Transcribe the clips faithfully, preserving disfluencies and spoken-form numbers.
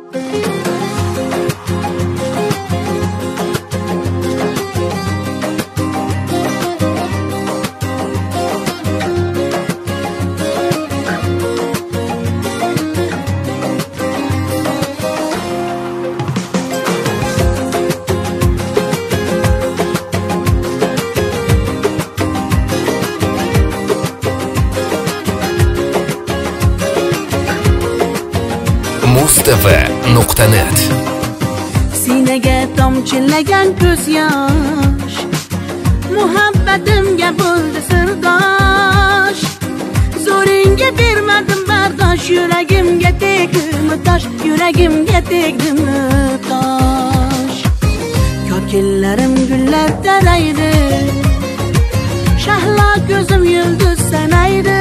mustv nuqta net. Sinaga tomchilagan ko'z yosh, muhabbatimga bo'ldi sirdosh. Zo'ringga bermadim bardosh, yuragimga tegdimi tosh, yuragimga tegdimi tosh. Kokillarim gullar taraydi, shahlo ko'zim yulduz sanaydi.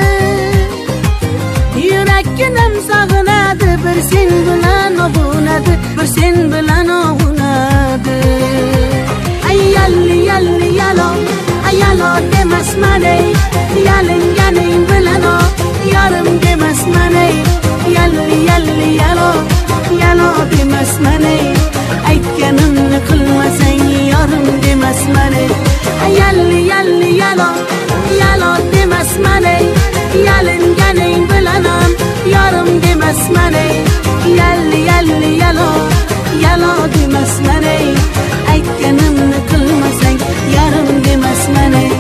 Yurakkinam sog'inadi, bir sen bilan ovunadi, bir sen bilan ovunadi. Ay yalli yalli yalo, ay yalo demasman ey, yalinganing bilan o, yarim demasman ey. Yalli yalli yalo, yalo demasman ey, aytganimni qilmasang yarim demasman ey. Ay yalli yalli yalo, yalo demasman ey, yalinganing bilan ham yarim demasman ey. Yalli yalli yalo, yalo demasman ey, aytganimni qilmasang yarim demasman ey.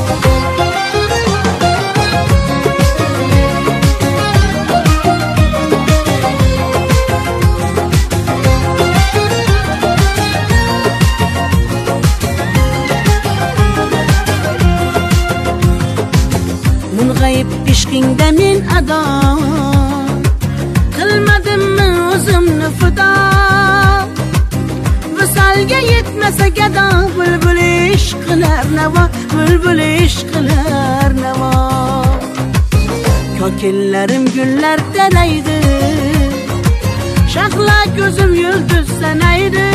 Mung'ayib ishqingda men ado, qilmadimmi o'zimni fido. Visolga yetmasa gado, bulbul ishq qilar navo, bulbul ishq qilar navo. Kokillarim gullar taraydi, shahlo ko'zim yulduz sanaydi.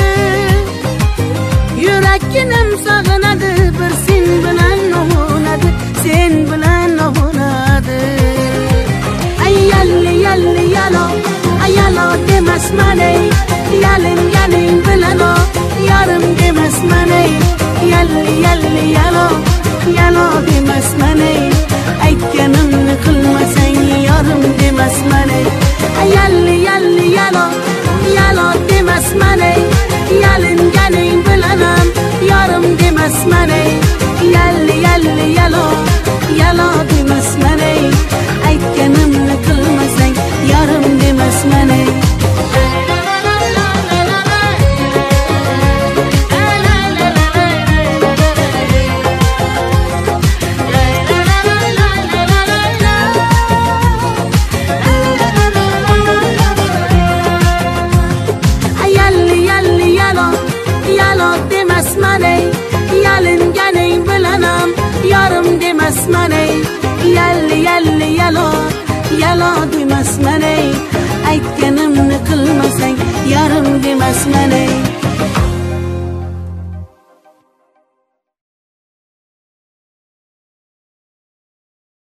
Yurakkinam sog'inadi, bir sen bilan ovunadi, sen bilan ovunadi. Ay yalli yalli yalo, ay yalo demasman ey, yalinganing bilan o, yarim demasman ey. Yalli yalli yalo, yalo demasman ey, aytganimni qilmasang yarim demasman ey. Ay yalli yalli yalo, yalo demasman ey, yalinganing bilan ham yarim demasman ey. Yalli yalli yalo, yalo demasman ey, aytganimni qilmasang yarim demasman ey. Yalli yalli yalo, yalo demasman ey, yalinganing bilan ham yarim demasman ey. Yalli yalli yalo, yalo demasman ey, aytganim